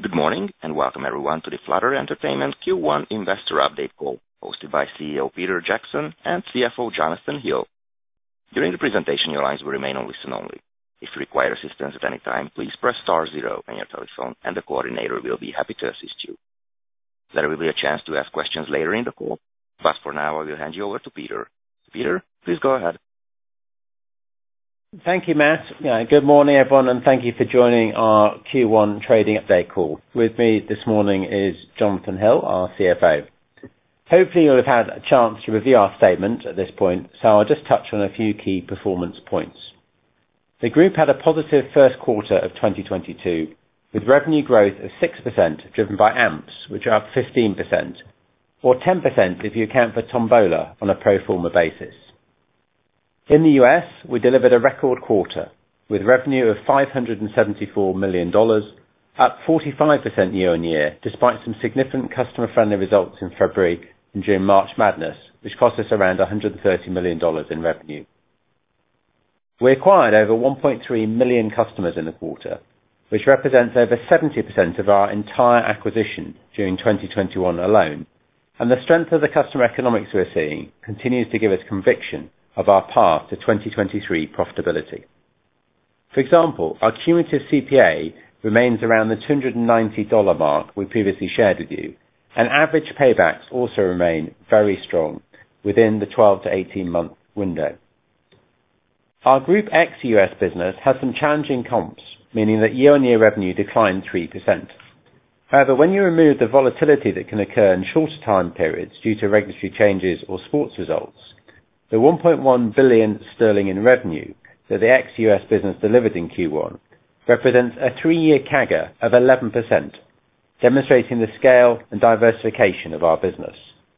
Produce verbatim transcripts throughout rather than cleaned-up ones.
Good morning, and welcome everyone to the Flutter Entertainment Q one Investor Update Call, hosted by C E O Peter Jackson and C F O Jonathan Hill. During the presentation, your lines will remain on listen only. If you require assistance at any time, please press star zero on your telephone, and the coordinator will be happy to assist you. There will be a chance to ask questions later in the call, but for now I will hand you over to Peter. Peter, please go ahead. Thank you, Matt. Yeah, good morning, everyone, and thank you for joining our Q one trading update call. With me this morning is Jonathan Hill, our C F O. Hopefully you'll have had a chance to review our statement at this point, so I'll just touch on a few key performance points. The group had a positive first quarter of twenty twenty-two, with revenue growth of six percent driven by A M Ps, which are up fifteen percent, or ten percent if you account for Tombola on a pro forma basis. In the U S, we delivered a record quarter, with revenue of five hundred seventy-four million dollars, up forty-five percent year on year, despite some significant customer-friendly results in February and during March Madness, which cost us around one hundred thirty million dollars in revenue. We acquired over one point three million customers in the quarter, which represents over seventy percent of our entire acquisition during twenty twenty-one alone, and the strength of the customer economics we're seeing continues to give us conviction of our path to twenty twenty-three profitability. For example, our cumulative C P A remains around the two hundred ninety dollars mark we previously shared with you, and average paybacks also remain very strong within the twelve to eighteen month window. Our Group ex-U S business has some challenging comps, meaning that year-on-year revenue declined three percent. However, when you remove the volatility that can occur in shorter time periods due to regulatory changes or sports results, the one point one billion sterling in revenue that the ex-U S business delivered in Q one represents a three-year C A G R of eleven percent, demonstrating the scale and diversification of our business.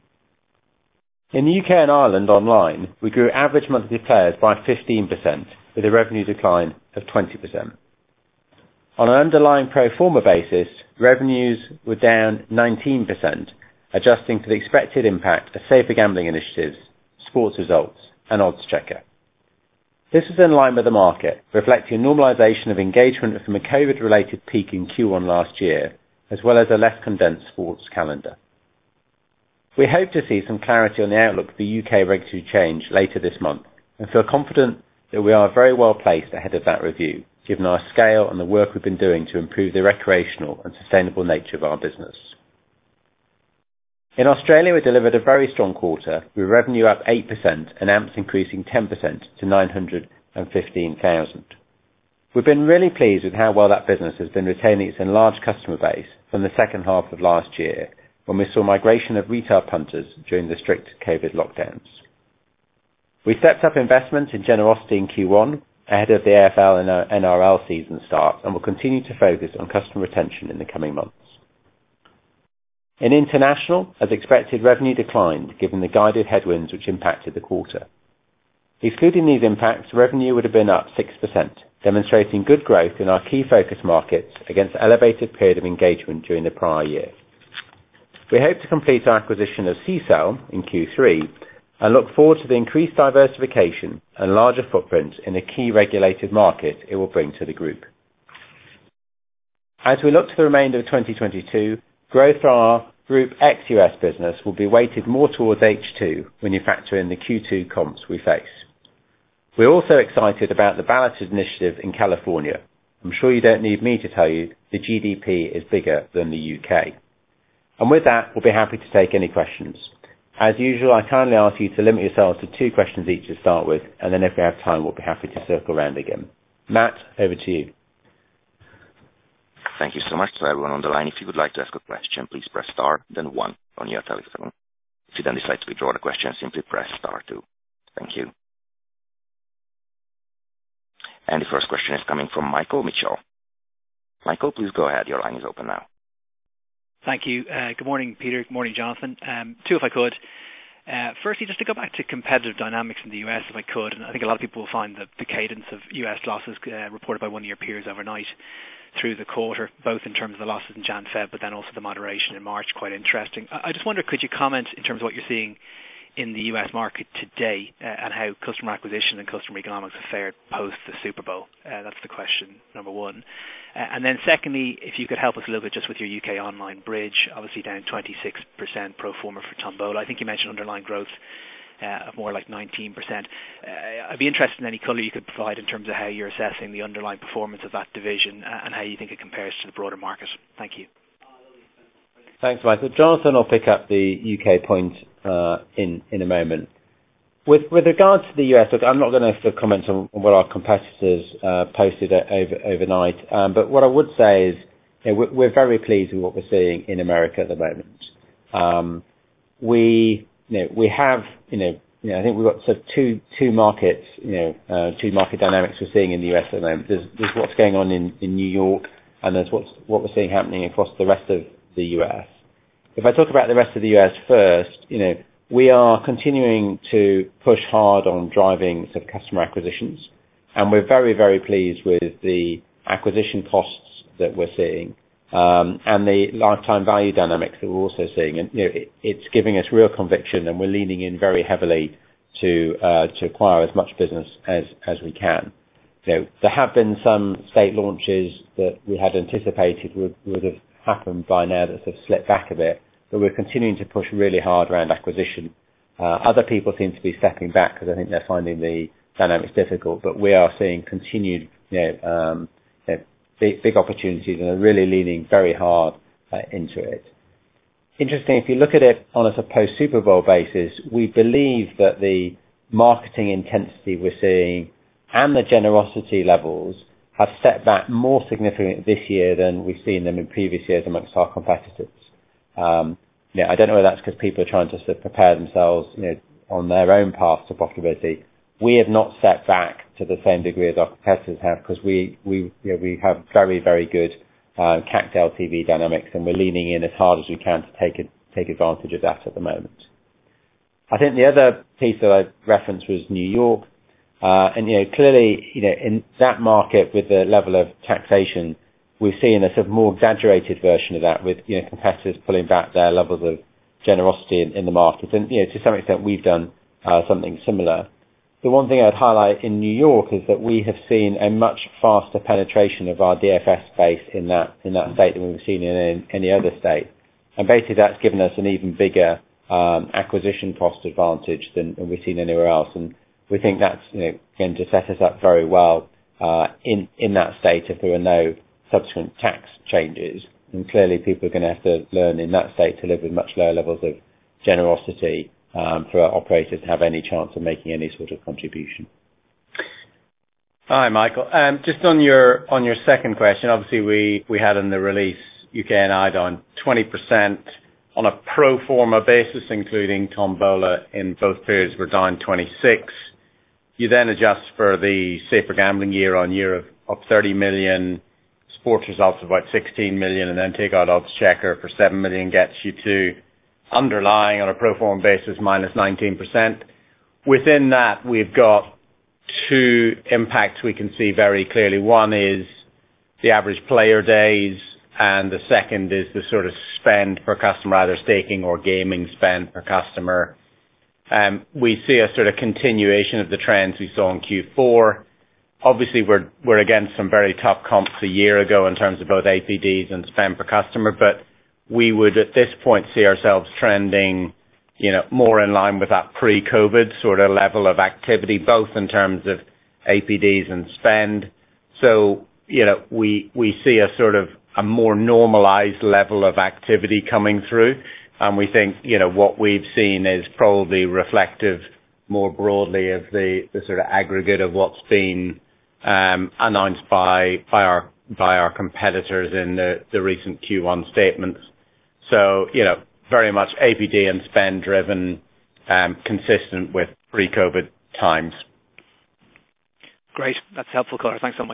In the U K and Ireland online, we grew average monthly players by fifteen percent, with a revenue decline of twenty percent. On an underlying pro forma basis, revenues were down nineteen percent, adjusting for the expected impact of safer gambling initiatives, sports results, and odds checker. This is in line with the market, reflecting a normalisation of engagement from a COVID-related peak in Q one last year, as well as a less condensed sports calendar. We hope to see some clarity on the outlook for the U K regulatory change later this month, and feel confident that we are very well placed ahead of that review, given our scale and the work we've been doing to improve the recreational and sustainable nature of our business. In Australia, we delivered a very strong quarter, with revenue up eight percent and A M Ps increasing ten percent to nine hundred fifteen thousand. We've been really pleased with how well that business has been retaining its enlarged customer base from the second half of last year, when we saw migration of retail punters during the strict COVID lockdowns. We stepped up investment in generosity in Q one ahead of the A F L and N R L season start, and will continue to focus on customer retention in the coming months. In international, as expected, revenue declined given the guided headwinds which impacted the quarter. Excluding these impacts, revenue would have been up six percent, demonstrating good growth in our key focus markets against an elevated period of engagement during the prior year. We hope to complete our acquisition of Sisal in Q three and look forward to the increased diversification and larger footprint in a key regulated market it will bring to the group. As we look to the remainder of twenty twenty-two, growth for our Group ex-U S business will be weighted more towards H two when you factor in the Q two comps we face. We're also excited about the ballot initiative in California. I'm sure you don't need me to tell you the G D P is bigger than the U K. And with that, we'll be happy to take any questions. As usual, I kindly ask you to limit yourselves to two questions each to start with, and then if we have time, we'll be happy to circle around again. Matt, over to you. Thank you so much to everyone on the line. If you would like to ask a question, please press star, then one on your telephone. If you then decide to withdraw the question, simply press star two. Thank you. And the first question is coming from Michael Mitchell. Michael, please go ahead. Your line is open now. Thank you. Uh, good morning, Peter. Good morning, Jonathan. Um, two, if I could. Uh, firstly, just to go back to competitive dynamics in the U S, if I could, and I think a lot of people will find the, the cadence of U S losses uh, reported by one of your peers overnight through the quarter, both in terms of the losses in Jan Feb, but then also the moderation in March, quite interesting. I, I just wonder, could you comment in terms of what you're seeing in the U S market today, uh, and how customer acquisition and customer economics have fared post the Super Bowl? Uh, that's the question number one. Uh, and then secondly, if you could help us a little bit just with your U K online bridge, obviously down twenty-six percent pro forma for Tombola. I think you mentioned underlying growth uh, of more like nineteen percent. Uh, I'd be interested in any colour you could provide in terms of how you're assessing the underlying performance of that division uh, and how you think it compares to the broader market. Thank you. Thanks, Michael. Jonathan will pick up the U K point uh, in in a moment. With with regard to the U S, look, I'm not going to comment on what our competitors uh, posted over, overnight, um, but what I would say is, you know, we're, we're very pleased with what we're seeing in America at the moment. Um, we you know we have you know, you know I think we've got sort of two two markets you know uh, two market dynamics we're seeing in the U S at the moment. There's there's what's going on in, in New York, and there's what's what we're seeing happening across the rest of the U S. If I talk about the rest of the U S first, you know, we are continuing to push hard on driving sort of customer acquisitions, and we're very, very pleased with the acquisition costs that we're seeing, um, and the lifetime value dynamics that we're also seeing. And you know, it, it's giving us real conviction, and we're leaning in very heavily to uh, to acquire as much business as as we can. You know, there have been some state launches that we had anticipated would would have happened by now that have slipped back a bit, but we're continuing to push really hard around acquisition. Uh, other people seem to be stepping back because I think they're finding the dynamics difficult, but we are seeing continued, you know, um, you know, big, big opportunities and are really leaning very hard uh, into it. Interesting, if you look at it on a post-Super Bowl basis, we believe that the marketing intensity we're seeing and the generosity levels have stepped back more significantly this year than we've seen them in previous years amongst our competitors. Um, you know, I don't know whether that's because people are trying to sort of prepare themselves, you know, on their own path to profitability. We have not stepped back to the same degree as our competitors have, because we we you know, we have very very good uh, C A C to L T V dynamics, and we're leaning in as hard as we can to take it, take advantage of that at the moment. I think the other piece that I referenced was New York. Uh, and, you know, clearly, you know, in that market with the level of taxation, we've seen a sort of more exaggerated version of that with, you know, competitors pulling back their levels of generosity in, in the market. And, you know, to some extent, we've done uh, something similar. The one thing I'd highlight in New York is that we have seen a much faster penetration of our D F S space in that in that state than we've seen in any other state. And basically, that's given us an even bigger um, acquisition cost advantage than, than we've seen anywhere else. And we think that's, you know, going to set us up very well uh, in in that state if there are no subsequent tax changes. And clearly, people are going to have to learn in that state to live with much lower levels of generosity um, for our operators to have any chance of making any sort of contribution. Hi, Michael. Um, just on your on your second question, obviously we, we had in the release U K and I down twenty percent on a pro forma basis, including Tombola in both periods. We're down twenty-six. You then adjust for the safer gambling year on year of, of thirty million, sports results of about sixteen million, and then take out Oddschecker for seven million, gets you to underlying on a pro forma basis minus nineteen percent. Within that, we've got two impacts we can see very clearly. One is the average player days, and the second is the sort of spend per customer, either staking or gaming spend per customer. Um, we see a sort of continuation of the trends we saw in Q four. Obviously, we're we're against some very tough comps a year ago in terms of both A P Ds and spend per customer, but we would at this point see ourselves trending, you know, more in line with that pre-COVID sort of level of activity, both in terms of A P Ds and spend. So, you know, we we see a sort of a more normalized level of activity coming through. And we think, you know, what we've seen is probably reflective more broadly of the, the sort of aggregate of what's been um, announced by by our by our competitors in the, the recent Q one statements. So, you know, very much A P D and spend driven, um, consistent with pre-COVID times. Great. That's helpful, Color. Thanks so much.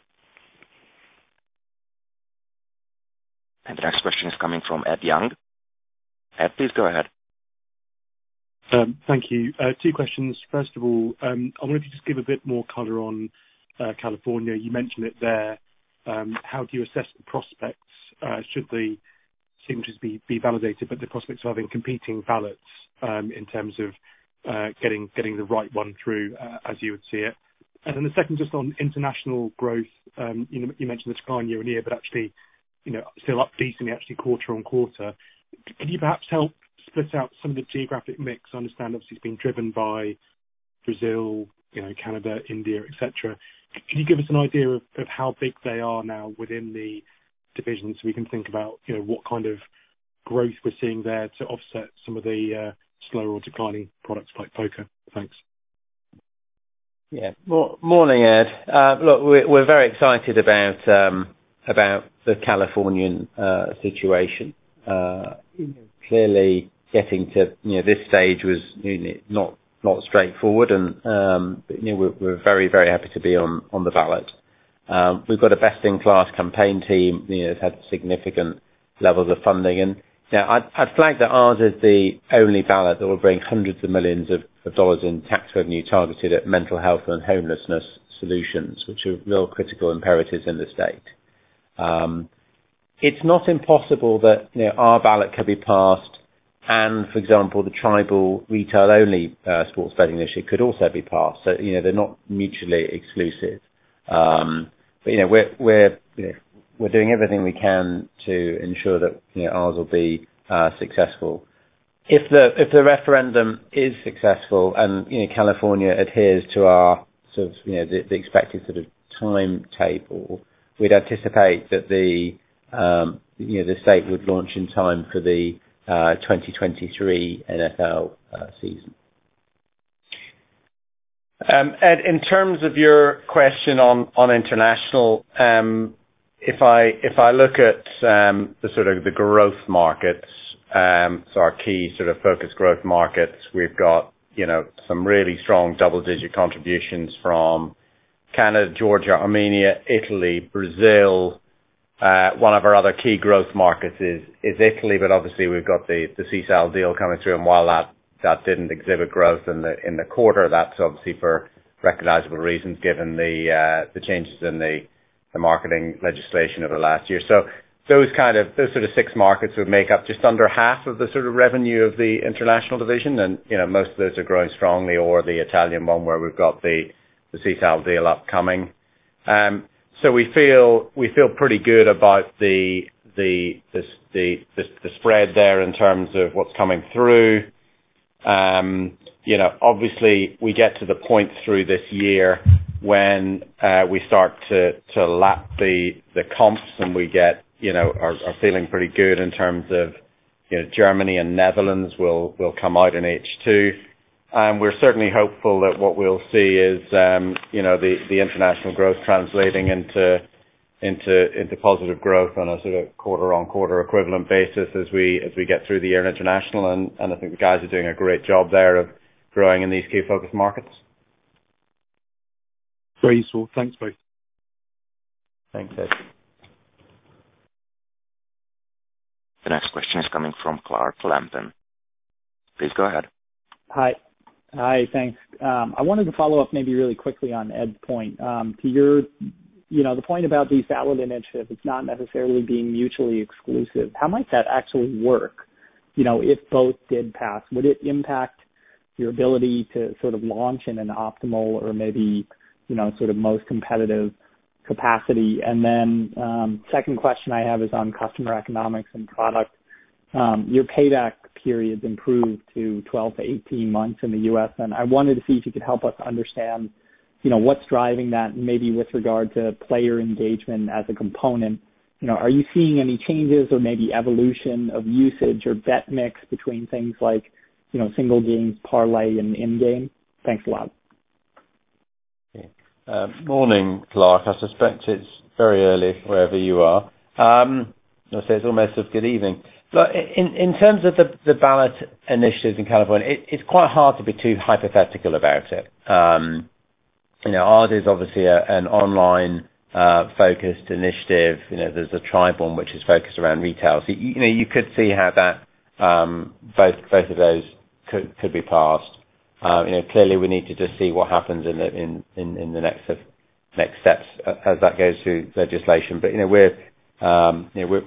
And the next question is coming from Ed Young. Ed, please go ahead. Um, thank you. Uh, two questions. First of all, um, I wonder if you just give a bit more colour on uh, California. You mentioned it there. Um, how do you assess the prospects? Uh, should the signatures be, be validated, but the prospects of having competing ballots um, in terms of uh, getting getting the right one through, uh, as you would see it. And then the second, just on international growth, um, you know, you mentioned the decline year on year, but actually, you know, still up decently, actually quarter on quarter. Could you perhaps help split out some of the geographic mix? I understand obviously it's been driven by Brazil, you know, Canada, India, et cetera. Can you give us an idea of, of how big they are now within the division, so we can think about, you know, what kind of growth we're seeing there to offset some of the uh, slower or declining products like poker? Thanks. Yeah. Morning, Ed. Uh, look, we're, we're very excited about um, about the Californian uh, situation. Uh, clearly, getting to you know this stage was you know, not not straightforward, and um, but, you know we're, we're very very happy to be on on the ballot. Um, we've got a best-in-class campaign team. You know, that's had significant levels of funding, and you know, I'd, I'd flag that ours is the only ballot that will bring hundreds of millions of, of dollars in tax revenue targeted at mental health and homelessness solutions, which are real critical imperatives in the state. Um, it's not impossible that you know our ballot could be passed, and for example, the tribal retail-only uh, sports betting initiative could also be passed. So you know they're not mutually exclusive. Um, but you know we're we're you know, we're doing everything we can to ensure that you know ours will be uh, successful. If the if the referendum is successful and you know California adheres to our sort of you know the, the expected sort of timetable, we'd anticipate that the um, you know the state would launch in time for the uh, twenty twenty-three N F L uh, season. Um, Ed, in terms of your question on on international, um, if I if I look at um, the sort of the growth markets, um, so our key sort of focus growth markets, we've got you know some really strong double-digit contributions from Canada, Georgia, Armenia, Italy, Brazil. Uh, one of our other key growth markets is is Italy, but obviously we've got the the C S A L deal coming through, and while that that didn't exhibit growth in the in the quarter, that's obviously for recognizable reasons given the uh, the changes in the the marketing legislation over the last year. So those kind of those sort of six markets would make up just under half of the sort of revenue of the international division, and you know most of those are growing strongly, or the Italian one where we've got the the C S A L deal upcoming. Um, so we feel we feel pretty good about the the the the, the, the spread there in terms of what's coming through. Um, you know, obviously we get to the point through this year when uh, we start to, to lap the, the comps, and we get, you know, are, are feeling pretty good in terms of, you know, Germany and Netherlands will, will come out in H two. And we're certainly hopeful that what we'll see is, um, you know, the, the international growth translating into into into positive growth on a sort of quarter-on-quarter equivalent basis as we as we get through the year in international, and, and I think the guys are doing a great job there of growing in these key focus markets. Very useful. Thanks both. Thanks, Ed. The next question is coming from Clark Lampen. Please go ahead. Hi. Hi, thanks. Um, I wanted to follow up maybe really quickly on Ed's point. Um, to your You know, the point about these ballot initiatives, it's not necessarily being mutually exclusive. How might that actually work? You know, if both did pass, would it impact your ability to sort of launch in an optimal or maybe, you know, sort of most competitive capacity? And then um, second question I have is on customer economics and product. Um, your payback periods improved to twelve to eighteen months in the U S, and I wanted to see if you could help us understand you know, what's driving that, maybe with regard to player engagement as a component. You know, are you seeing any changes or maybe evolution of usage or bet mix between things like, you know, single games, parlay, and in-game? Thanks a lot. Uh, morning, Clark. I suspect it's very early wherever you are. Um, I'll say it's almost a good evening. Look, in, in terms of the, the ballot initiatives in California, it, it's quite hard to be too hypothetical about it. Um, You know, ours is obviously a, an online uh, focused initiative. You know, there's a tribe one which is focused around retail. So you, you know, you could see how that um, both both of those could could be passed. Uh, you know, clearly we need to just see what happens in the in, in, in the next of, next steps as that goes through legislation. But you know, we're um, you know we're, we're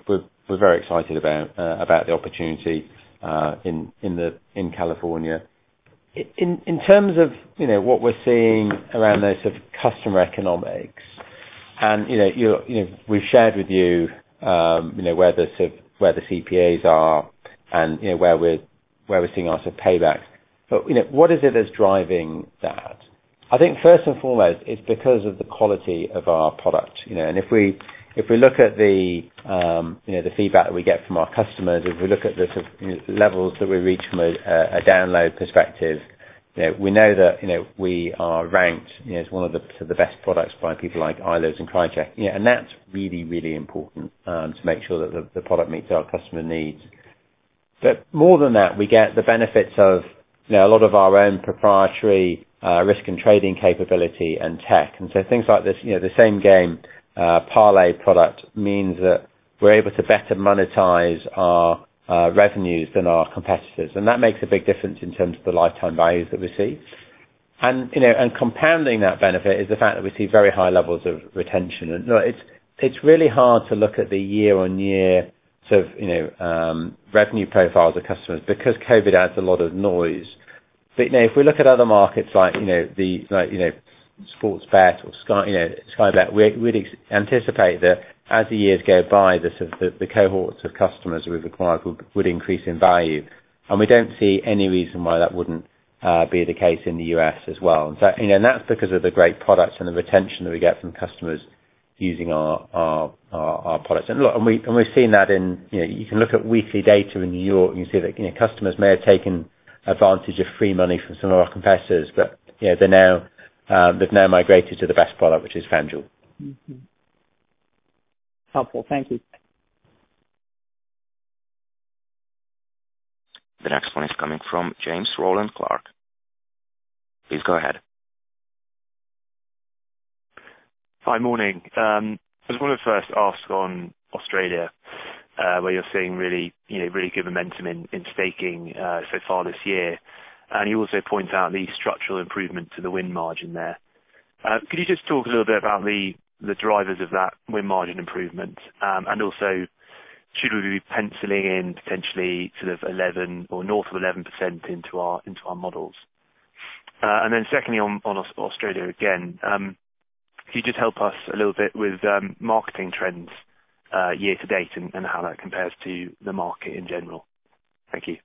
we're very excited about uh, about the opportunity uh, in in the in California. In in terms of you know what we're seeing around those sort of customer economics, and you know you you know we've shared with you um, you know where the sort of, where the C P As are, and you know where we're where we're seeing our sort of paybacks. But you know what is it that's driving that? I think first and foremost it's because of the quality of our product. You know, and if we if we look at the um, you know the feedback that we get from our customers, if we look at the sort of, you know, levels that we reach from a, a download perspective, you know, we know that you know we are ranked you know, as one of the the best products by people like I L O S and CryoCheck. You know, and that's really really important um, to make sure that the, the product meets our customer needs. But more than that, we get the benefits of you know a lot of our own proprietary uh, risk and trading capability and tech, and so things like this. You know, the same game. Uh, parlay product means that we're able to better monetize our uh, revenues than our competitors, and that makes a big difference in terms of the lifetime values that we see. And you know, and compounding that benefit is the fact that we see very high levels of retention. And look, it's it's really hard to look at the year-on-year sort of you know um, revenue profiles of customers because COVID adds a lot of noise. But you know, if we look at other markets like you know the like you know. Sportsbet or Sky, you know, Sky Bet, we, we'd ex- anticipate that as the years go by, the, sort of the, the cohorts of customers we've acquired would, would increase in value, and we don't see any reason why that wouldn't uh, be the case in the U S as well. And so, you know, and that's because of the great products and the retention that we get from customers using our our, our, our products. And look, and we and we've seen that in you know, you can look at weekly data in New York, and you see that you know customers may have taken advantage of free money from some of our competitors, but you know they're now Um, they've now migrated to the best product, which is FanDuel. Mm-hmm. Helpful. Thank you. The next one is coming from James Rowland Clark. Please go ahead. Hi, morning. Um, I just want to first ask on Australia, uh, where you're seeing really, you know, really good momentum in, in staking uh, so far this year. And you also point out the structural improvement to the win margin there. Uh, could you just talk a little bit about the, the drivers of that win margin improvement? Um, and also, should we be penciling in potentially sort of eleven or north of eleven percent into our into our models? Uh, and then secondly, on, on Australia again, um, could you just help us a little bit with um, marketing trends uh, year to date and, and how that compares to the market in general? Thank you.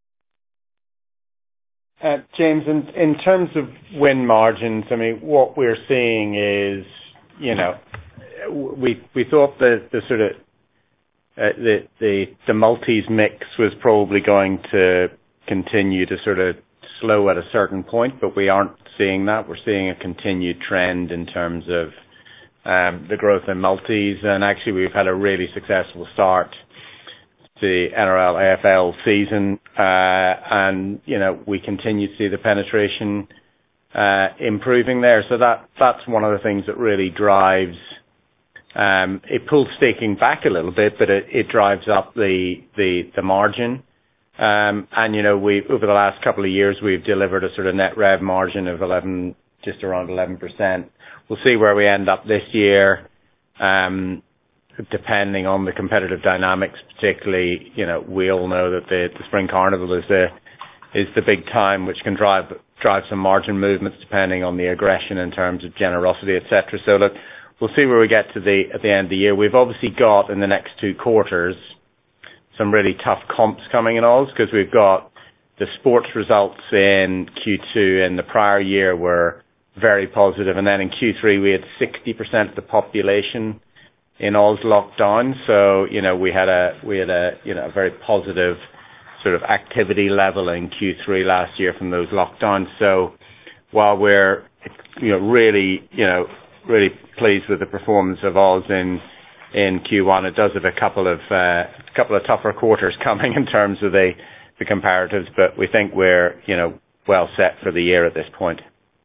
Uh, James, in, in terms of win margins, I mean, what we're seeing is, you know, we we thought that the sort of uh, the the the multis mix was probably going to continue to sort of slow at a certain point, but we aren't seeing that. We're seeing a continued trend in terms of um, the growth in multis, and actually we've had a really successful start the N R L A F L season, uh, and you know we continue to see the penetration uh, improving there. So that that's one of the things that really drives. Um, it pulls staking back a little bit, but it, it drives up the the, the margin. Um, and you know we over the last couple of years we've delivered a sort of net rev margin of eleven, just around eleven percent. We'll see where we end up this year. Um, depending on the competitive dynamics, particularly, you know, we all know that the, the Spring Carnival is the is the big time, which can drive drive some margin movements depending on the aggression in terms of generosity, et cetera. So look, we'll see where we get to the at the end of the year. We've obviously got in the next two quarters some really tough comps coming in Oz because we've got the sports results in Q two and the prior year were very positive, and then in Q three we had sixty percent of the population in Oz lockdown, so you know we had a we had a you know a very positive sort of activity level in Q three last year from those lockdowns. So while we're you know really you know really pleased with the performance of Oz in in Q one, it does have a couple of uh, couple of tougher quarters coming in terms of the the comparatives, but we think we're you know well set for the year at this point.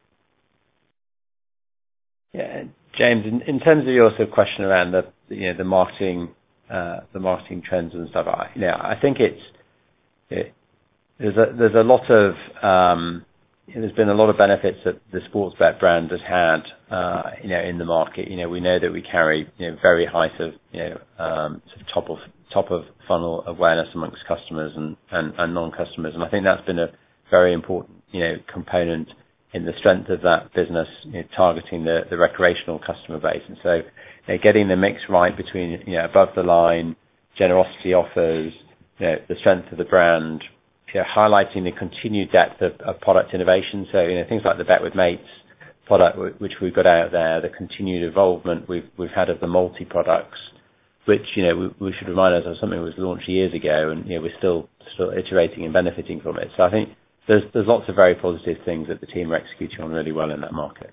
Yeah. James, in, in terms of your sort of question around the you know the marketing uh, the marketing trends and stuff, I, you know, I think it's it, there's a there's a lot of um, there's been a lot of benefits that the Sportsbet brand has had, uh, you know, in the market. You know, we know that we carry, you know, very high sort of, you know, um, sort of top of top of funnel awareness amongst customers and, and, and non-customers, and I think that's been a very important, you know, component in the strength of that business, you know, targeting the, the recreational customer base. And so, you know, getting the mix right between, you know, above the line generosity offers, you know, the strength of the brand, you know, highlighting the continued depth of, of product innovation. So, you know, things like the Bet with Mates product, which we've got out there, the continued involvement we've we've had of the multi products, which, you know, we, we should remind ourselves something that was launched years ago, and, you know, we're still still iterating and benefiting from it. So I think there's there's lots of very positive things that the team are executing on really well in that market.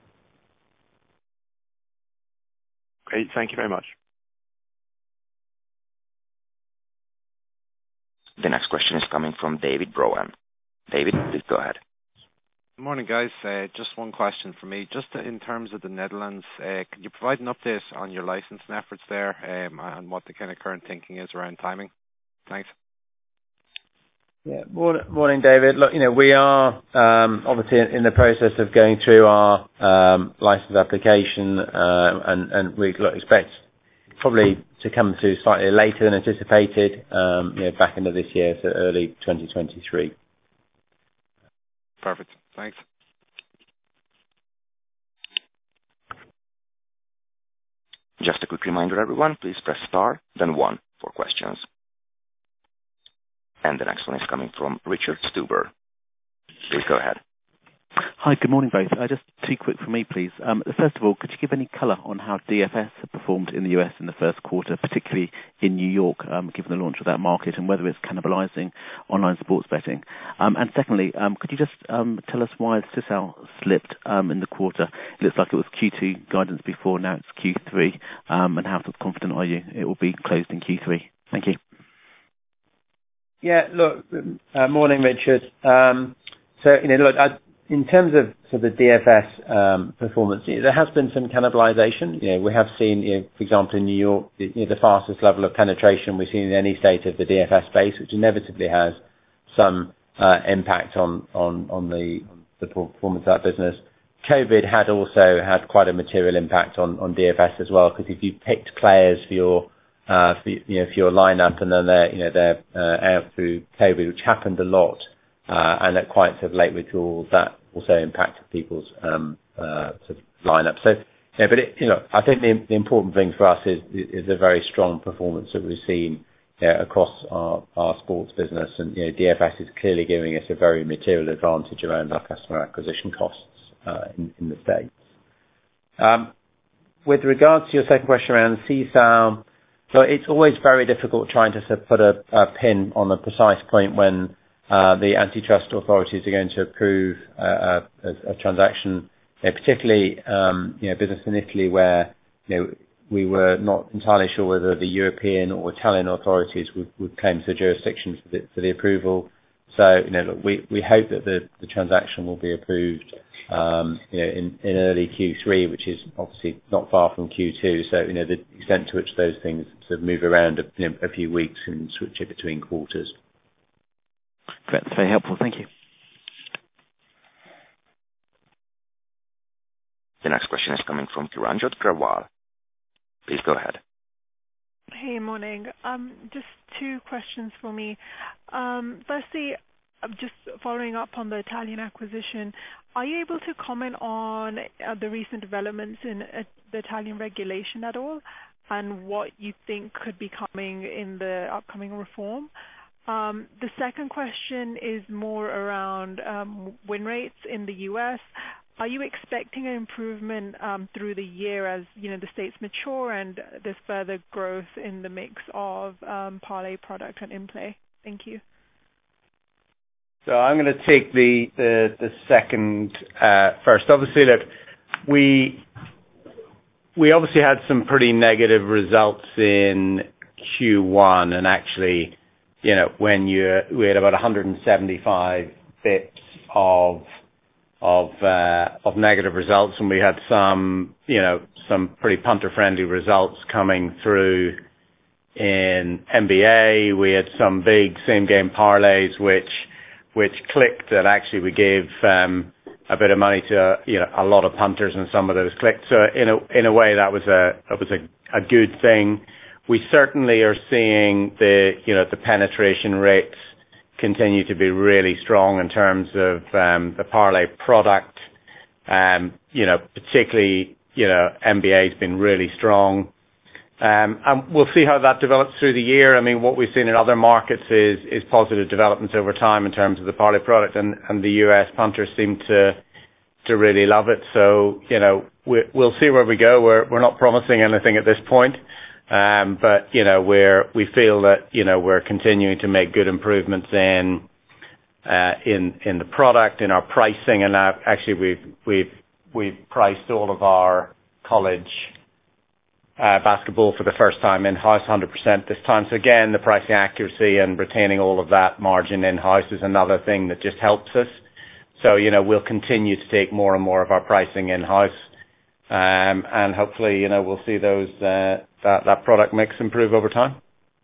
Great, thank you very much. The next question is coming from David Brohan. David, please go ahead. Good morning, guys. Uh, just one question for me. Just in terms of the Netherlands, uh, could you provide an update on your licensing efforts there, um, and what the kind of current thinking is around timing? Thanks. Yeah, morning, morning, David. Look, you know, we are um, obviously in the process of going through our um, license application, uh, and, and we look, expect probably to come through slightly later than anticipated, um, you know, back into this year, so early twenty twenty-three. Perfect. Thanks. Just a quick reminder, everyone, please press star, then one for questions. And the next one is coming from Richard Stuber. Please go ahead. Hi, good morning, both. Uh, just two quick for me, please. Um, first of all, could you give any colour on how D F S performed in the U S in the first quarter, particularly in New York, um, given the launch of that market, and whether it's cannibalising online sports betting? Um, and secondly, um, could you just um, tell us why Sisal slipped um, in the quarter? It looks like it was Q two guidance before, now it's Q three, um, and how confident are you it will be closed in Q three? Thank you. Yeah, look, uh, morning, Richard. Um, so, you know, look, I, in terms of sort of the D F S um, performance, you know, there has been some cannibalization. You know, we have seen, you know, for example, in New York, you know, the fastest level of penetration we've seen in any state of the D F S space, which inevitably has some uh, impact on, on, on the, the performance of that business. COVID had also had quite a material impact on, on D F S as well, because if you picked players for your uh, for, you know, for your lineup, and then they're, you know, they're uh, out through COVID, which happened a lot, uh, and at quite sort of late withdrawals, that also impacted people's um, uh, sort of lineup. So, yeah, but it, you know, I think the, the important thing for us is is a very strong performance that we've seen, you know, across our, our sports business, and, you know, D F S is clearly giving us a very material advantage around our customer acquisition costs uh, in, in the States. Um, with regards to your second question around Sisal, so it's always very difficult trying to sort of put a, a pin on a precise point when uh, the antitrust authorities are going to approve uh, a, a transaction, you know, particularly um, you know, business in Italy, where, you know, we were not entirely sure whether the European or Italian authorities would, would claim the jurisdiction for the, for the approval. So, you know, look, we, we hope that the, the transaction will be approved, um, you know, in, in early Q three, which is obviously not far from Q two. So, you know, the extent to which those things sort of move around a, you know, a few weeks and switch it between quarters. Great, that's very helpful. Thank you. The next question is coming from Kiranjot Grewal. Please go ahead. Hey, morning. Um, just two questions for me. Um, firstly, just following up on the Italian acquisition, are you able to comment on uh, the recent developments in uh, the Italian regulation at all, and what you think could be coming in the upcoming reform? Um, the second question is more around um, win rates in the U S. Are you expecting an improvement um, through the year as, you know, the states mature and there's further growth in the mix of um, parlay product and in-play? Thank you. So I'm going to take the the, the second uh, first. Obviously, look, we we obviously had some pretty negative results in Q one, and actually, you know, when you we had about one hundred seventy-five bips of of uh, of negative results, and we had some, you know, some pretty punter-friendly results coming through in N B A. We had some big same-game parlays which which clicked, and actually we gave um, a bit of money to, you know, a lot of punters, and some of those clicked. So in a in a way, that was a that was a, a good thing. We certainly are seeing the, you know, the penetration rates continue to be really strong in terms of um, the parlay product. Um, you know, particularly, you know, N B A has been really strong. Um, and we'll see how that develops through the year. I mean, what we've seen in other markets is is positive developments over time in terms of the parlay product, and, and the U S punters seem to to really love it. So, you know, we, we'll see where we go. We're we're not promising anything at this point, um, but you know, we're we feel that, you know, we're continuing to make good improvements in uh, in in the product, in our pricing, and now actually we've we've we've priced all of our college Uh, basketball for the first time in-house, one hundred percent this time. So again, the pricing accuracy and retaining all of that margin in-house is another thing that just helps us. So, you know, we'll continue to take more and more of our pricing in-house, um, and hopefully, you know, we'll see those uh, that, that product mix improve over time.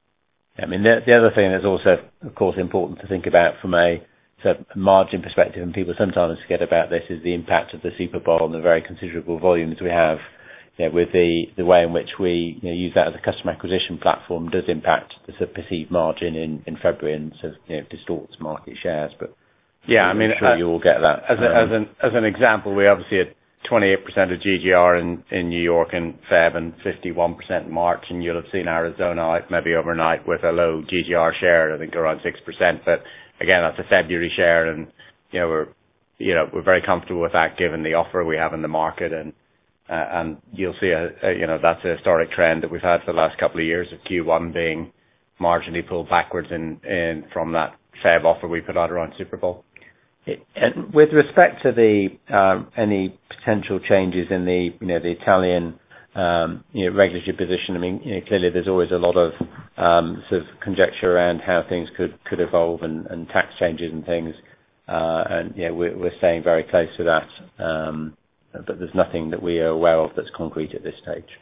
I mean, the, the other thing that's also, of course, important to think about from a sort of margin perspective, and people sometimes forget about this, is the impact of the Super Bowl and the very considerable volumes we have. You know, with the, the way in which we, you know, use that as a customer acquisition platform does impact the sort of perceived margin in, in February, and sort of, you know, distorts market shares. But yeah, I mean, I'm sure uh, you all get that. As, a, um, as an as an example, we obviously had twenty-eight percent of G G R in, in New York in Feb and fifty-one percent in March, and you'll have seen Arizona out maybe overnight with a low G G R share, I think around six percent. But again, that's a February share, and you know we're you know we're very comfortable with that given the offer we have in the market. And Uh, and you'll see, a, a, you know, that's a historic trend that we've had for the last couple of years of Q one being marginally pulled backwards in, in from that Feb offer we put out around Super Bowl. It, and with respect to the um, any potential changes in the, you know, the Italian um, you know, regulatory position, I mean, you know, clearly there's always a lot of um, sort of conjecture around how things could, could evolve, and, and tax changes and things. Uh, and yeah, we're, we're staying very close to that. Um, but there's nothing that we are aware of that's concrete at this stage.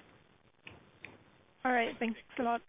All right, thanks a lot.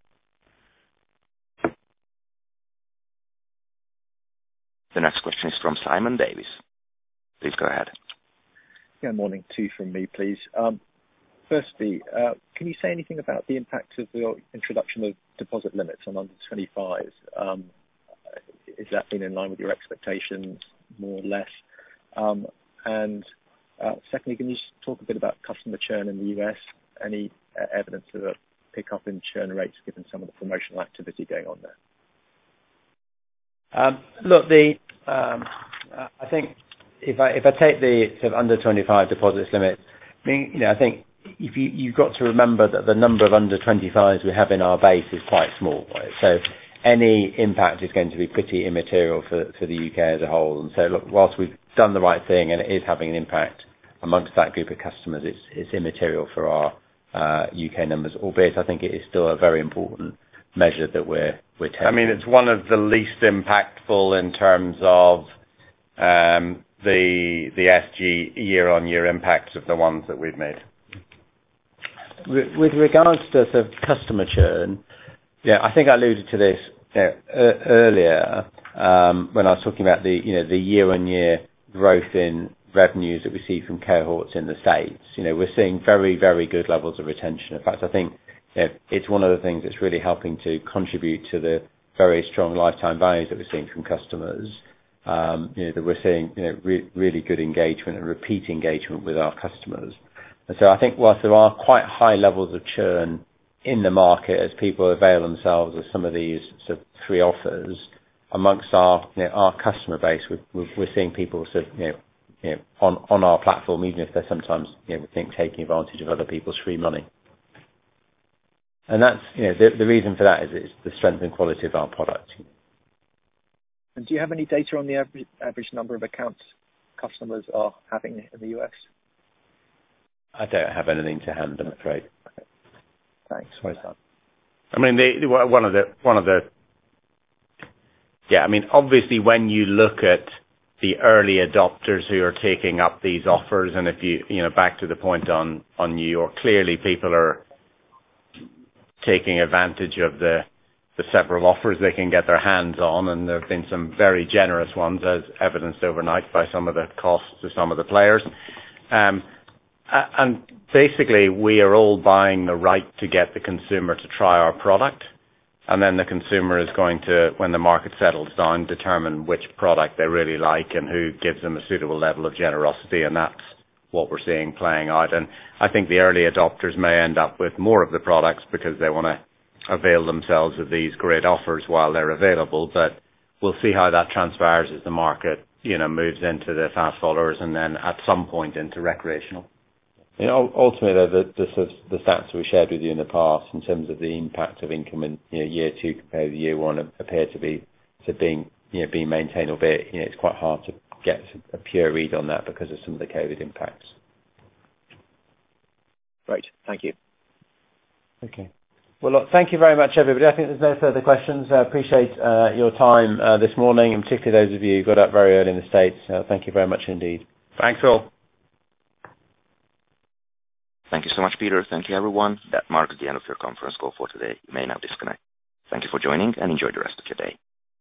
The next question is from Simon Davis. Please go ahead. Yeah, morning. Two from me, please. Um, firstly, uh, can you say anything about the impact of the introduction of deposit limits on under twenty-fives? Um, is that been in line with your expectations, more or less? Um, and Uh, secondly, can you just talk a bit about customer churn in the U S? Any uh, evidence of a pick-up in churn rates given some of the promotional activity going on there? Um, look, the um, I think if I if I take the sort of under twenty-five deposits limit, I mean, you know, I think if you you've got to remember that the number of under twenty-fives we have in our base is quite small, right? So any impact is going to be pretty immaterial for for the U K as a whole. And so, look, whilst we've done the right thing and it is having an impact amongst that group of customers, it's it's immaterial for our uh, U K numbers, albeit I think it is still a very important measure that we're we're taking. I mean, it's one of the least impactful in terms of um, the the S G year-on-year impacts of the ones that we've made. With regards to sort of customer churn, yeah, I think I alluded to this you know, uh, earlier um, when I was talking about the you know the year-on-year growth in revenues that we see from cohorts in the States. You know, we're seeing very, very good levels of retention. In fact, I think you know, it's one of the things that's really helping to contribute to the very strong lifetime values that we're seeing from customers. Um, you know, that we're seeing you know, re- really good engagement and repeat engagement with our customers. And so I think whilst there are quite high levels of churn in the market as people avail themselves of some of these sort of free offers, amongst our you know, our customer base, we're, we're seeing people sort of, you know, You know, on, on our platform, even if they're sometimes, you know, we think taking advantage of other people's free money. And that's, you know, the, the reason for that is it's the strength and quality of our product. And do you have any data on the average, average number of accounts customers are having in the U S? I don't have anything to hand, I'm afraid. Okay. Thanks. Sorry, Sam. I mean, the, one of the, one of the, yeah, I mean, obviously when you look at the early adopters who are taking up these offers, and if you, you know, back to the point on, on New York, clearly people are taking advantage of the, the several offers they can get their hands on, and there have been some very generous ones, as evidenced overnight by some of the costs of some of the players. Um, and basically, we are all buying the right to get the consumer to try our product, and then the consumer is going to, when the market settles down, determine which product they really like and who gives them a suitable level of generosity, and that's what we're seeing playing out. And I think the early adopters may end up with more of the products because they want to avail themselves of these great offers while they're available, but we'll see how that transpires as the market, you know, moves into the fast followers and then at some point into recreational. You know, ultimately, the, the, the, the stats we shared with you in the past in terms of the impact of income in you know, year two compared to year one appear to be to being you know being maintained, albeit you know it's quite hard to get a pure read on that because of some of the COVID impacts. Great, thank you. Okay. Well, look, thank you very much, everybody. I think there's no further questions. I appreciate uh, your time uh, this morning, and particularly those of you who got up very early in the States. Uh, thank you very much indeed. Thanks all. Thank you so much, Peter. Thank you, everyone. That marks the end of your conference call for today. You may now disconnect. Thank you for joining, and enjoy the rest of your day.